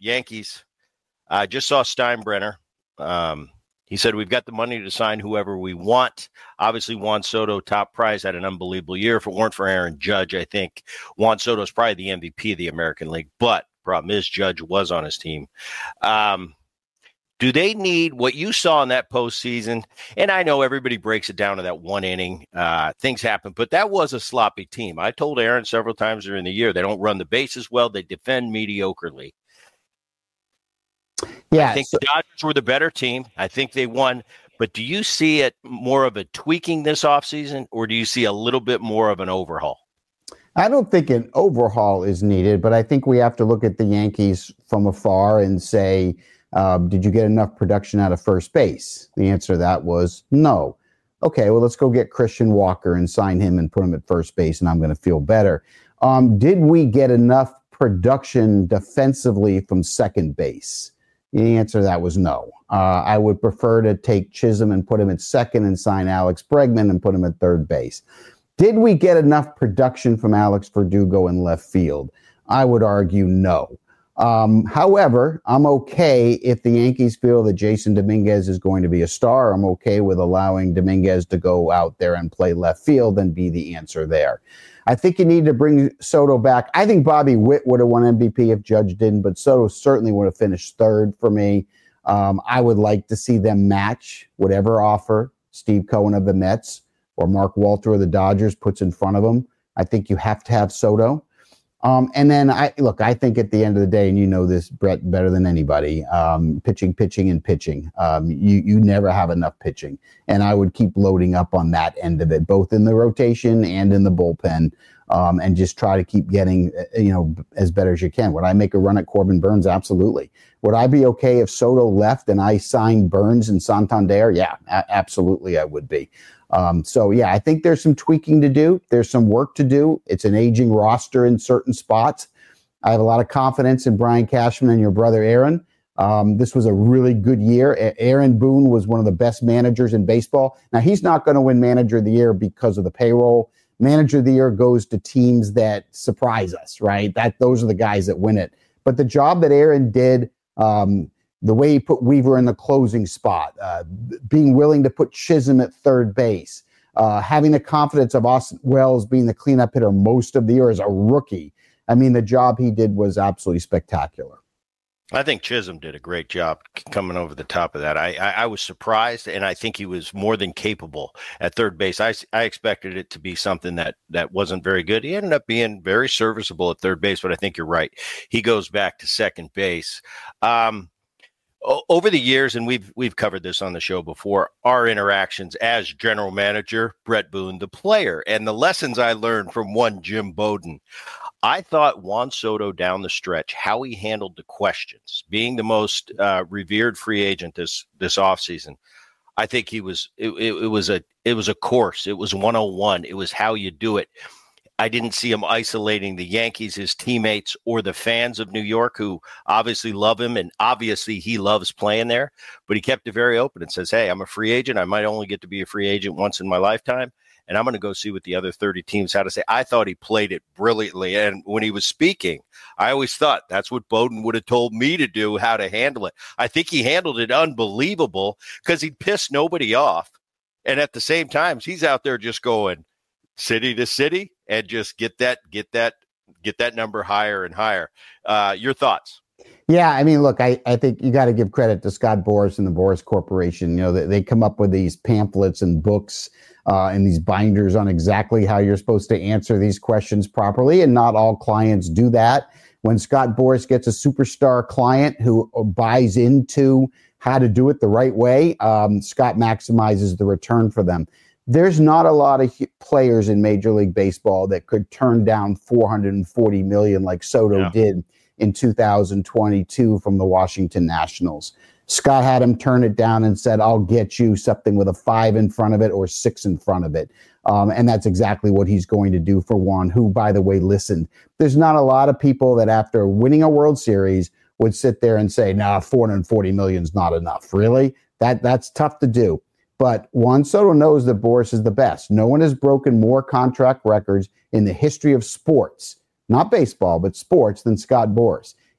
Yankees. I just saw Steinbrenner. He said, we've got the money to sign whoever we want. Obviously, Juan Soto, top prize, had an unbelievable year. If it weren't for Aaron Judge, I think Juan Soto is probably the MVP of the American League. But problem is, Judge was on his team. Do they need what you saw in that postseason? And I know everybody breaks it down to that one inning. Things happen, but that was a sloppy team. I told Aaron several times during the year, they don't run the bases well. They defend mediocrely. Yeah, I think the Dodgers were the better team. I think they won. But do you see it more of a tweaking this offseason, or do you see a little bit more of an overhaul? I don't think an overhaul is needed, but I think we have to look at the Yankees from afar and say, did you get enough production out of first base? The answer to that was no. Okay, well, let's go get Christian Walker and sign him and put him at first base, and I'm going to feel better. Did we get enough production defensively from second base? The answer to that was no. I would prefer to take Chisholm and put him at second and sign Alex Bregman and put him at third base. Did we get enough production from Alex Verdugo in left field? I would argue no. However, I'm okay if the Yankees feel that Jason Dominguez is going to be a star. I'm okay with allowing Dominguez to go out there and play left field and be the answer there. I think you need to bring Soto back. I think Bobby Witt would have won MVP if Judge didn't, but Soto certainly would have finished third for me. I would like to see them match whatever offer Steve Cohen of the Mets or Mark Walter of the Dodgers puts in front of them. I think you have to have Soto. And then I think at the end of the day, and you know this, Brett, better than anybody, pitching. You never have enough pitching. And I would keep loading up on that end of it, both in the rotation and in the bullpen, and just try to keep getting, as better as you can. Would I make a run at Corbin Burnes? Absolutely. Would I be okay if Soto left and I signed Burnes and Santander? Yeah, absolutely I would be. I think there's some tweaking to do. There's some work to do. It's an aging roster in certain spots. I have a lot of confidence in Brian Cashman and your brother Aaron. This was a really good year. Aaron Boone was one of the best managers in baseball. Now, he's not going to win Manager of the Year because of the payroll. Manager of the Year goes to teams that surprise us, right? Those are the guys that win it. But the job that Aaron did, the way he put Weaver in the closing spot, being willing to put Chisholm at third base, having the confidence of Austin Wells being the cleanup hitter most of the year as a rookie. I mean, the job he did was absolutely spectacular. I think Chisholm did a great job coming over the top of that. I was surprised, and I think he was more than capable at third base. I expected it to be something that wasn't very good. He ended up being very serviceable at third base, but I think you're right. He goes back to second base. Over the years, and we've covered this on the show before, our interactions as general manager, Brett Boone, the player, and the lessons I learned from one Jim Bowden. I thought Juan Soto down the stretch, how he handled the questions, being the most revered free agent this offseason. I think it was a course. It was 101. It was how you do it. I didn't see him isolating the Yankees, his teammates, or the fans of New York, who obviously love him, and obviously he loves playing there. But he kept it very open and says, hey, I'm a free agent. I might only get to be a free agent once in my lifetime, and I'm going to go see what the other 30 teams had to say. I thought he played it brilliantly. And when he was speaking, I always thought that's what Bowden would have told me to do, how to handle it. I think he handled it unbelievable because he pissed nobody off. And at the same time, he's out there just going city to city and just get that number higher and higher. Your thoughts? Yeah, I mean, look, I think you got to give credit to Scott Boras and the Boras Corporation. You know, they come up with these pamphlets and books and these binders on exactly how you're supposed to answer these questions properly, and not all clients do that. When Scott Boras gets a superstar client who buys into how to do it the right way, Scott maximizes the return for them. There's not a lot of players in Major League Baseball that could turn down $440 million like Soto did in 2022 from the Washington Nationals. Scott had him turn it down and said, I'll get you something with a 5 in front of it or 6 in front of it. And that's exactly what he's going to do for Juan, who, by the way, listened. There's not a lot of people that after winning a World Series would sit there and say, nah, $440 million is not enough. Really? That's tough to do. But Juan Soto knows that Boras is the best. No one has broken more contract records in the history of sports, not baseball, but sports, than Scott Boras.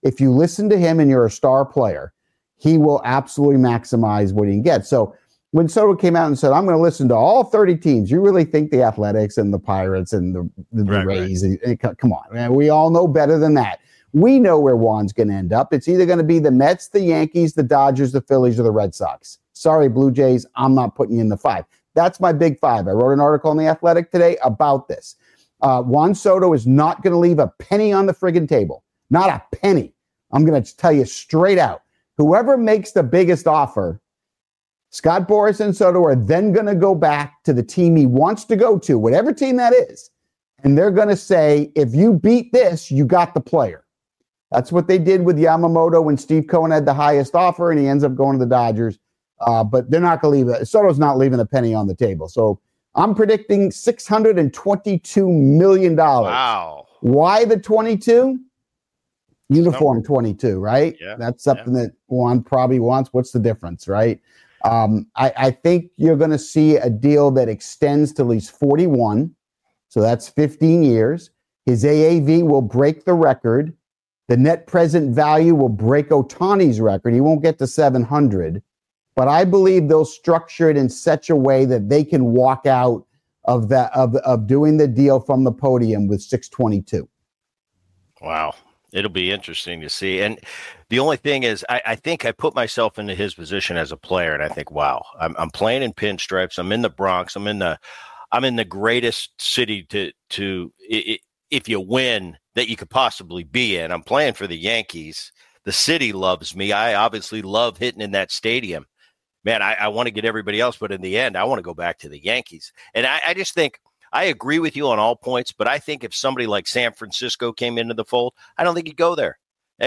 if you listen to him and you're a star player, he will absolutely maximize what he can get. So when Soto came out and said, I'm going to listen to all 30 teams, you really think the Athletics and the Pirates and the Rays, come on, man, we all know better than that. We know where Juan's going to end up. It's either going to be the Mets, the Yankees, the Dodgers, the Phillies, or the Red Sox. Sorry, Blue Jays, I'm not putting you in the 5. That's my big 5. I wrote an article in The Athletic today about this. Juan Soto is not going to leave a penny on the friggin' table. Not a penny. I'm going to tell you straight out. Whoever makes the biggest offer, Scott Boras and Soto are then going to go back to the team he wants to go to, whatever team that is. And they're going to say, if you beat this, you got the player. That's what they did with Yamamoto when Steve Cohen had the highest offer and he ends up going to the Dodgers. But they're not going to leave it. Soto's not leaving a penny on the table. So I'm predicting $622 million. Wow. Why the 22? Uniform 22, right? Yeah. That's something that Juan probably wants. What's the difference, right? I think you're going to see a deal that extends to at least 41. So that's 15 years. His AAV will break the record. The net present value will break Ohtani's record. He won't get to 700. But I believe they'll structure it in such a way that they can walk out of that of doing the deal from the podium with 622. Wow. It'll be interesting to see. And the only thing is, I think I put myself into his position as a player, and I think, wow, I'm playing in pinstripes. I'm in the Bronx. I'm in the greatest city to if you win that you could possibly be in. I'm playing for the Yankees. The city loves me. I obviously love hitting in that stadium. Man, I want to get everybody else, but in the end, I want to go back to the Yankees. And I just think I agree with you on all points, but I think if somebody like San Francisco came into the fold, I don't think he'd go there.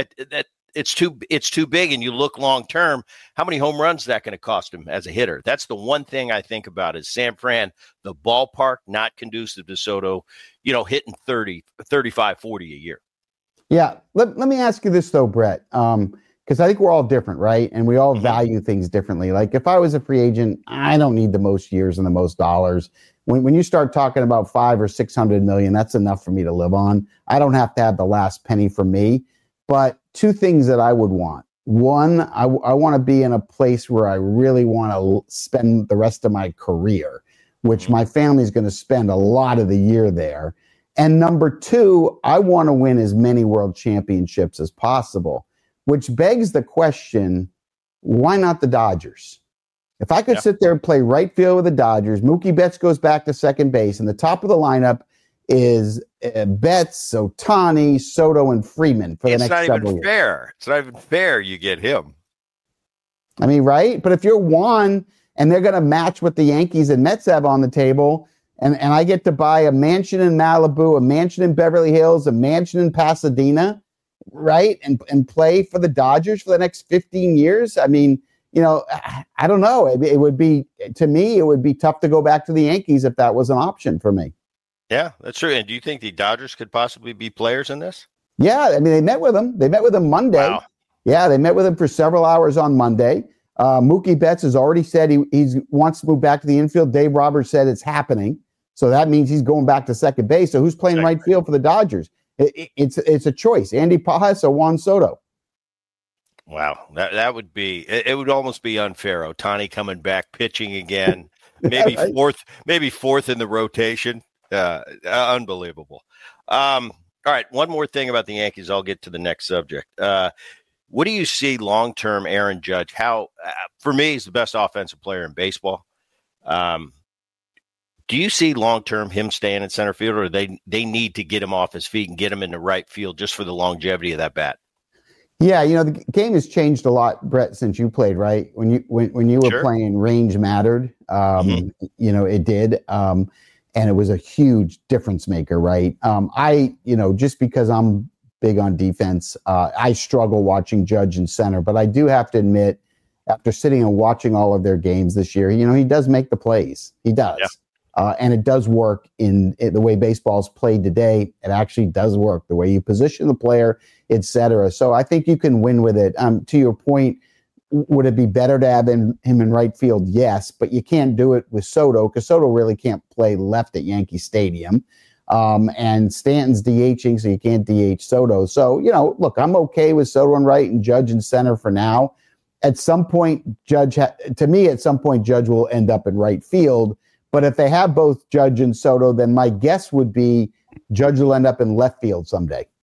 It's too big, and you look long term, how many home runs is that going to cost him as a hitter? That's the one thing I think about is San Fran, the ballpark, not conducive to Soto, hitting 30, 35, 40 a year. Yeah. Let me ask you this, though, Brett, because I think we're all different, right? And we all value things differently. Like if I was a free agent, I don't need the most years and the most dollars. When you start talking about 500 or 600 million, that's enough for me to live on. I don't have to have the last penny for me. But two things that I would want. One, I want to be in a place where I really want to spend the rest of my career, which my family is going to spend a lot of the year there. And number two, I want to win as many world championships as possible, which begs the question, why not the Dodgers? If I could sit there and play right field with the Dodgers, Mookie Betts goes back to second base, and the top of the lineup is Betts, Ohtani, Soto, and Freeman for the next several years. Fair. It's not even fair you get him. I mean, right? But if you're Juan and they're going to match what the Yankees and Mets have on the table, and I get to buy a mansion in Malibu, a mansion in Beverly Hills, a mansion in Pasadena, right? And play for the Dodgers for the next 15 years, I mean, I don't know. It would be, to me, it would be tough to go back to the Yankees if that was an option for me. Yeah, that's true. And do you think the Dodgers could possibly be players in this? Yeah, I mean, they met with him. They met with him Monday. Wow. Yeah, they met with him for several hours on Monday. Mookie Betts has already said he wants to move back to the infield. Dave Roberts said it's happening. So that means he's going back to second base. So who's playing right field for the Dodgers? It's a choice. Andy Pajas or Juan Soto. Wow, that would be. It would almost be unfair. Ohtani coming back, pitching again, maybe fourth in the rotation. Unbelievable. All right, one more thing about the Yankees. I'll get to the next subject. What do you see long-term Aaron Judge? How, for me, he's the best offensive player in baseball. Do you see long-term him staying in center field, or they need to get him off his feet and get him in the right field just for the longevity of that bat? Yeah, the game has changed a lot, Brett, since you played, right? When you were playing, range mattered. It did. And it was a huge difference maker, right? Just because I'm big on defense, I struggle watching Judge in center, but I do have to admit, after sitting and watching all of their games this year, he does make the plays. He does. Yeah. And it does work in the way baseball's played today. It actually does work, the way you position the player, et cetera. So I think you can win with it. To your point, would it be better to have him in right field? Yes, but you can't do it with Soto because Soto really can't play left at Yankee Stadium. And Stanton's DHing, so you can't DH Soto. So, look, I'm okay with Soto and right and Judge in center for now. At some point, Judge will end up in right field. But if they have both Judge and Soto, then my guess would be Judge will end up in left field someday.